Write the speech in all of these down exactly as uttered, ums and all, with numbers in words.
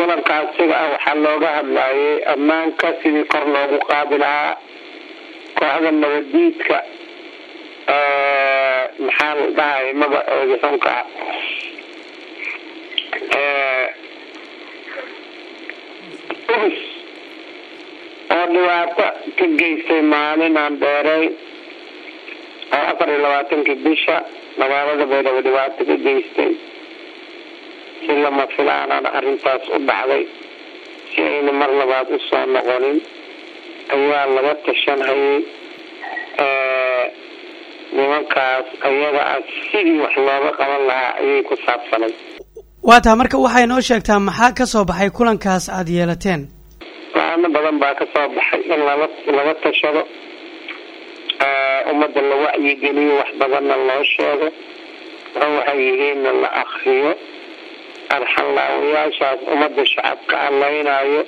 kulankaasiga waxaa looga hadlayay ammaanka sidii kor loogu qaadi lahaa kooxda nabadiidka maxaa la dhahay magacooda xunka oo dhibaato ka geystay maalin aan dheeray oo afar iyo labaatankii bisha magaalada baydhabo dhibaato ka geystay si lama filaanana arrintaas u dhacday si ayna mar labaad u soo noqonin ayaa laga tashanhayay nimankaas ayaga ah sidii wax looga qaban lahaa ayay ku saabsanay. waa taa marka waxay noo sheegtaa maxaa ka soo baxay kulankaas aada yeelateen? waano badan baa ka soo baxay in lala laga tashado ummadda la wacyigeliyo wax badanna loo sheego waxay yihiinna la akriyo arxanlaawayaashaas ummadda shacabka allaynaayo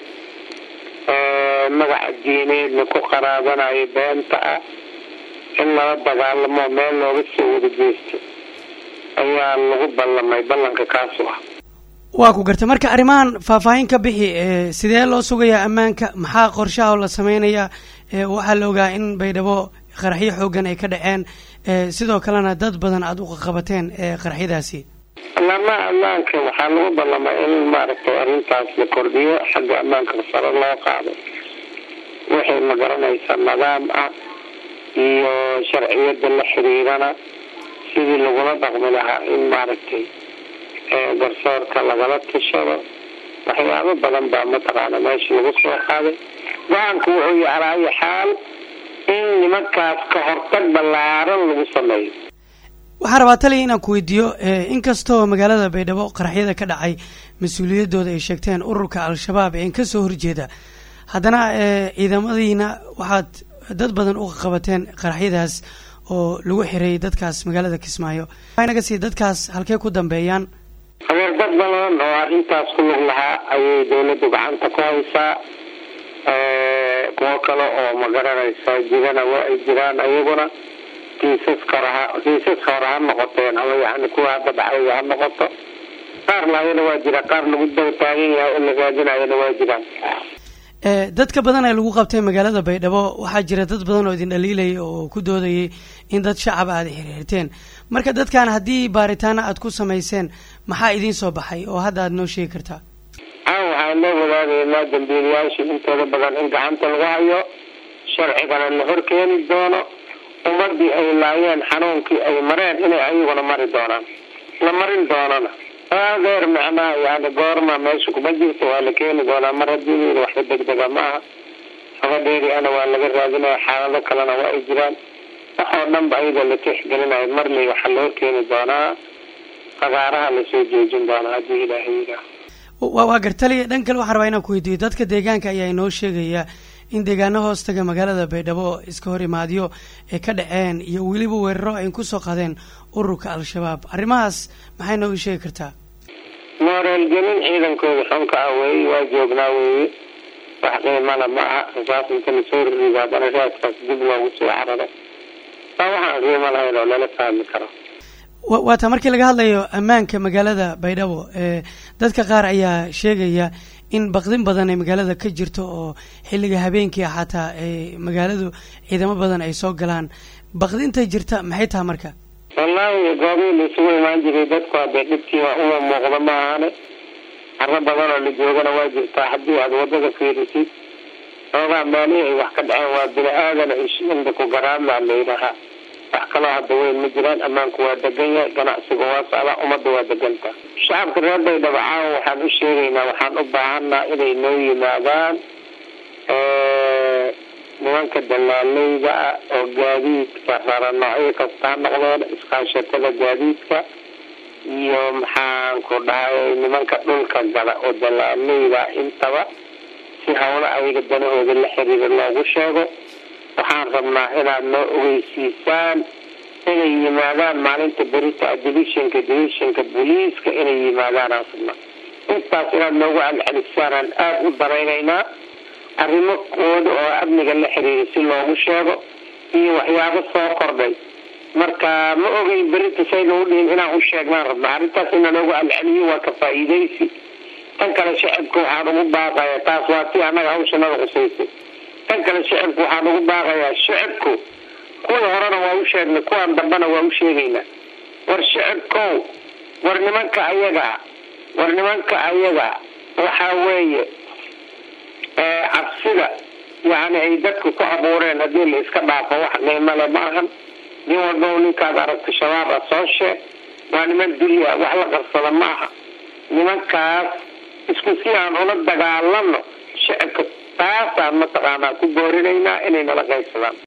magaca diineedna ku qaraabanayo beenta ah in lala dagaalamo meel looga soo wada jeesto ayaa lagu ballamay ballanka kaasu ah. waa ku garta marka arrimahan faahfaahin ka bixi sidee loo sugayaa ammaanka maxaa qorshaha la sameynayaa waxaa la ogaa in baydhabo qaraxyo xoogan ay ka dhaceen sidoo kalena dad badan aada u qabateen qaraxyadaasi. lama ammaanka waxaa lagu ballamay in maaragtay arrintaas la kordhiyo xagga ammaanka sare loo qaado waxay ma garanaysaa nidaam ah iyo sharciyada la xiriirana sidii lagula dhaqmi lahaa in maaragtay garsoorka lagala tashado waxyaabo badan baa mataqaana meesha lagu soo qaaday. go-aanku wuxuu yahay alaa ayi xaal in nimankaas ka hortag ballaaran lagu sameeyo. waxaan rabaa taliya inaan ku weydiiyo inkastoo magaalada baydhabo qaraxyada ka dhacay mas-uuliyadooda ay sheegteen ururka al-shabaab ee kasoo horjeeda haddana ciidamadiina waxaad dad badan u qabateen qaraxyadaas oo lagu xiray dadkaas magaalada Kismaayo. inaga sii dadkaas halkee ku dambeeyaan? habeer dad badan oo arrintaas ku lug lahaa ayay dawladdu gacanta ku haysaa kuwo kale oo ma garanaysaa jirana waa ay jiraan ayaguna kiisaska horaha kiisaska hore ha noqoteen ama yani kuwa hadda dhacaya ha noqoto qaar laayana waa jira qaar lagu daba taagan yahay oo la raadinayana waa jiraan. dadka badan ee lagu qabtay magaalada baydhabo waxaa jira dad badan oo idin dhaliilaya oo ku doodayay in dad shacab aada xiriirteen marka dadkan haddii baaritaana aada ku samayseen maxaa idiin soo baxay oo hadda aada noo sheegi kartaa? aan waxaan loo wadaagaynaa dambiilayaasha intooda badan in gacanta lagu hayo sharcigana la horkeeni doono ummadii ay laayeen xanuunkii ay mareen inay ayaguna mari doonaan la marin doonana adeer macnaha yani goorma meesha kuma jirto waa la keeni doonaa mar haddii waxba degdega ma aha habadheeri ana waa laga raadinaya xaalado kalena waa ay jiraan waxoo dhan ba ayada la tixgelinayo marley waxaa loo keeni doonaa fagaaraha lasoo joojin doonaa haddii ilaahay yidhaah. waa gartaliya dhan kale waxaan rabaa inaan ku weydiiyo dadka deegaanka ayaa inoo sheegaya in deegaano hoostaga magaalada baydhabo iska hor imaadyo ay ka dhaceen iyo weliba weeraro ay kusoo qaadeen ururka al-shabaab arrimahaas maxay nooga sheegi kartaa? mooraalgelin ciidankooda xunka ah weeye waa joognaa weeye wax qiimala ma aha rasaas inta lasoo rirido haddana raaskaas dib loogu soo cararo waa waxaan qiimo lahayn oo lala fahmi karo. waa taa markii laga hadlayo ammaanka magaalada baydhabo dadka qaar ayaa sheegaya in baqdin badan ay magaalada ka jirto oo xilliga habeenkii ah xataa magaaladu ciidamo badan ay soo galaan baqdinta jirta maxay tahay marka? wallaahi goobihii la isugu imaan jiray dadku hadee dhibkiiba uma muuqda ma ahane carro badan oo la joogana waa jirtaa haddii aada wadada fiirisid oogaa meelihii ay wax ka dhaceen waa bini aadana ishinda ku garaadlaa layidhahaa wax kaloo hadda weyn ma jiraan ammaanku waa degan yahay ganacsiga waa socdaa ummadda waa deganta. shacabka reer baydhabo caawa waxaan u sheegaynaa waxaan u baahanaa inay noo yimaadaan nimanka dalaaleyda ah oo gaadiidka rara noocyo kasta ha noqdeen iskaashatada gaadiidka iyo maxaan ku dhahay nimanka dhulka gala oo dalaaleyda intaba si hawlo ayaga danahooda la xiriira loogu sheego waxaan rabnaa inaad noo ogeysiisaan inay yimaadaan maalinta berita divishinka divishinka booliiska inay yimaadaan aan rabnaa intaas inaad noogu celcelisaan aada u daraynaynaa arrimo kooda oo amniga la xiriira si loogu sheego iyo waxyaabo soo kordhay marka ma ogeyn berita say nagu dhihin inaan u sheegnaan rabnaa arrintaas inaa noogu celceliyo waa ka faa'iidaysi tan kale shacabku waxaan ugu baaqayaa taas waa tii annaga hawshanada qusaysay tan kale shacabku waxaan ugu baaqayaa shacabku kuwii horena waa u sheegnay kuwan dambena waa u sheegaynaa war shacabkow war nimanka ayaga war nimanka ayaga waxaa weeye cabsida yani ay dadku ku abuureen haddii la iska dhaafo wax qiimale maahan nin walba ninkaad aragta shabaab a soo sheeg waa niman dulya wax la qarsada maaha nimankaas isku si aan ula dagaalano shacabka taasaan mataqaanaa ku boorinaynaa inay nala qaybsadaan